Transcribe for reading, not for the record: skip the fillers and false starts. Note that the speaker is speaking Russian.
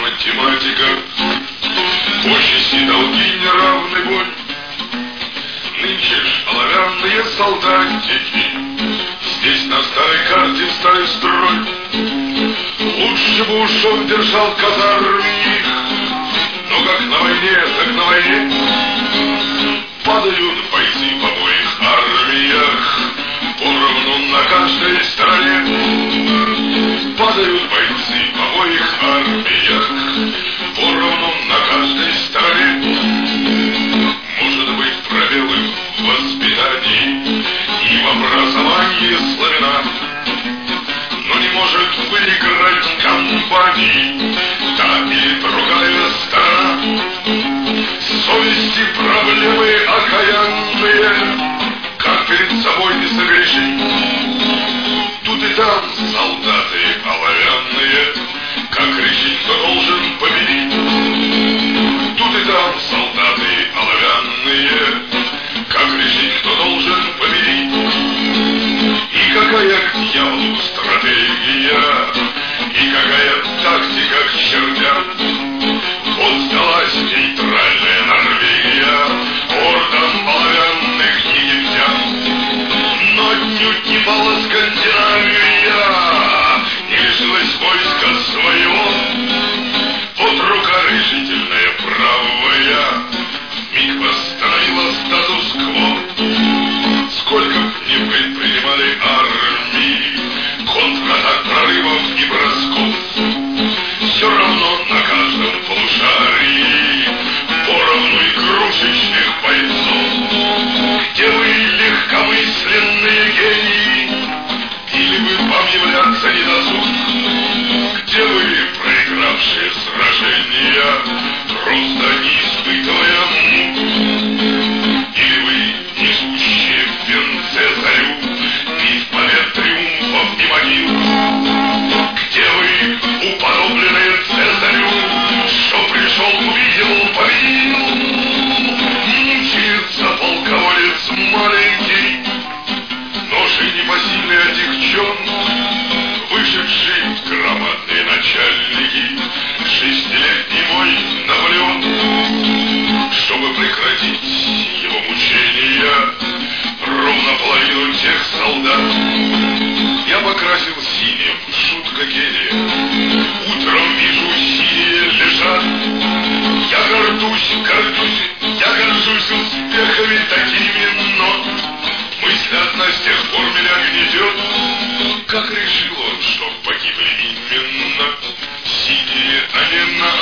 математика, почести, долги, неравный бой. Нынче ж оловянные солдатики здесь на старой карте встали в строй. Лучше бы уж он держал казарми их, но как на войне, так на войне. Падают бойцы в обоих армиях, поровну на каждой стороне. Падают бойцы в обоих армиях, поровну на каждой стороне. Может быть, пробелы в воспитании и в образовании славяна, но не может выиграть компании та или другая сторона. Совести проблемы окаянные, как перед собой не согрешить. Тут и там солдаты оловянные, как решить, кто должен победить. Тут и там солдаты оловянные, как решить, кто должен победить. И какая к дьяволу стратегия, и какая тактика к чертям. Вот сдалась нейтральная Норвегия ордам оловянных египтян. Но отнюдь не пала Скандинавия, не лишилась войска своего. Вот рука решительная правая вмиг восстановила статус-кво. Сколько б ни предпринимали армии контратак, прорывов и бросков, все равно на каждом полушарии поровну игрушечных бойцов. Где вы, легкомысленные гении, или вы вам являться недосуг? Где вы, проигравшие сражения, просто не испытывая мук? Или вы, несущие в венце зарю битв, побед, триумфов и могил? Где вы, уподобленные Цезарю, что пришел, увидел, победил? Мучается полководец маленький, но же непосильный отягчен, вышедший в громадные начальники, 6-летний мой Наполеон. Чтобы прекратить его мучения, ровно половину тех солдат я покрасил синим, шутка гения. Утром вижу, синие лежат. Я горжусь успехами такими, но мысль одна с тех пор меня гнетет. Как решил он, что погибли именно синие, а не на